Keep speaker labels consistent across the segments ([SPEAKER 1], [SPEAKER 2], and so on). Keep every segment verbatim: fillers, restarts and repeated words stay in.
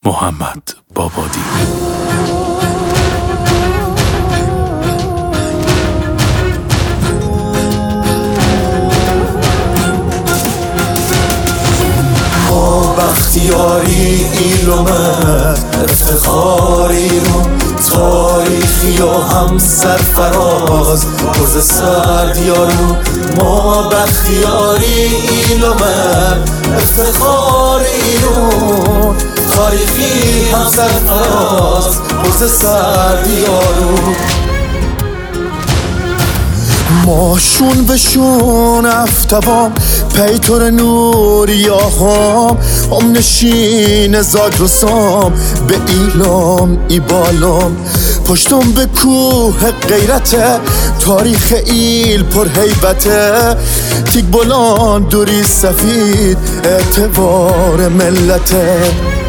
[SPEAKER 1] محمد بابادی.
[SPEAKER 2] ما بختیاری ایلومت افتخار ایرون، تاریخی و هم سرفراز پرز سردیارون. ما بختیاری ایلومت افتخار ایرون، تاریخی هم سرفراز پرز سردیارون.
[SPEAKER 3] ماشون بشون افتوام پیتر نوریا هم هم نشین زاگرسام به ایلام ای بالام. پشتم به کوه غیرته، تاریخ ایل پر هیبته. تیک بلان دوری سفید اعتبار ملته.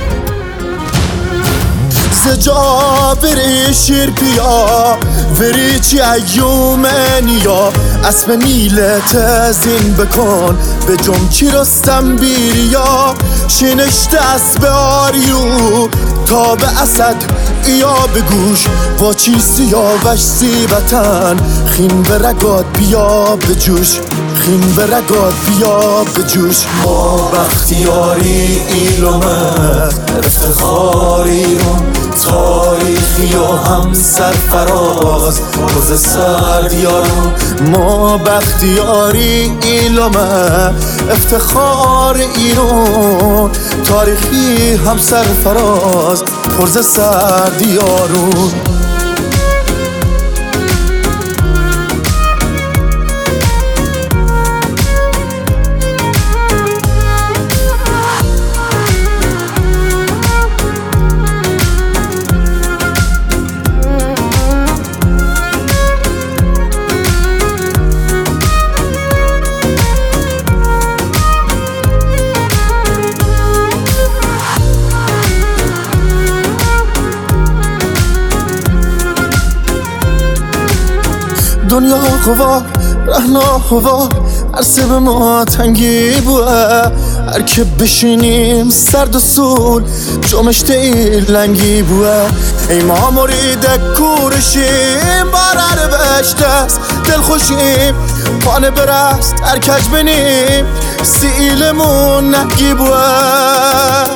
[SPEAKER 3] زجا بری شیر پیا وری چی ایومنیا، اسم نیلت زین بکن به جمچی رستم بیریا. شنشت اسب آریو تا به اسد ایا بگوش، با چی سیاوش زیبتن خین به رگات بیا به جوش، خین به رگات بیا به جوش.
[SPEAKER 2] ما بختیاری ایلومت افتخار ایرون، تاریخی و هم سرفراز پرز سردیارون.
[SPEAKER 3] ما بختیاری ایلومت افتخار ایرون، تاریخی هم سرفراز پرز سردیارون. دنیا خواه رهنا هوا عرصه به ما تنگی بوه. هر که بشینیم سرد و سول جمشت لنگی بوه. ای ما مرید کورشیم بارر بشتست دل خوشیم پانه برست ارکج بنیم سیلمون نگی بوه.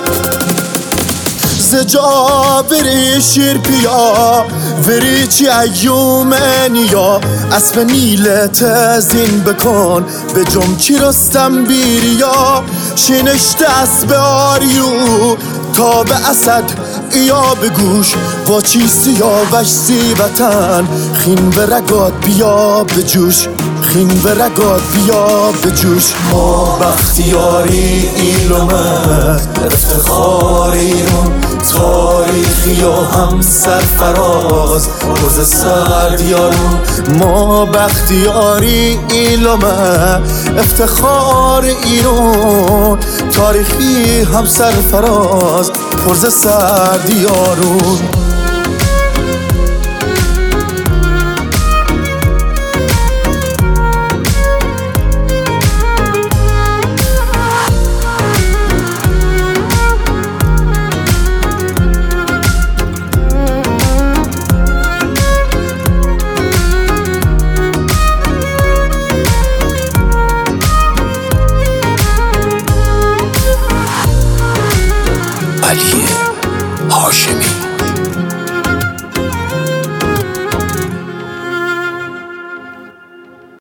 [SPEAKER 3] زجا بری شیر پیا وری چی ایومنیا، اسب نیلت زین بکن به جمچی رستم بیریا. شنشت اسب آریو تا به اسد ایا بگوش، با چی سیاوش زیبتن خین به رگات بیا به جوش، خین به رگات بیا به جوش.
[SPEAKER 2] ما بختیاری ایلومت افتخار ایرون، تاریخی و هم سرفراز پرز سردیارون.
[SPEAKER 3] ما بختیاری ایلومت افتخار ایرون، تاریخی هم سرفراز پرز سردیارون.
[SPEAKER 1] علیه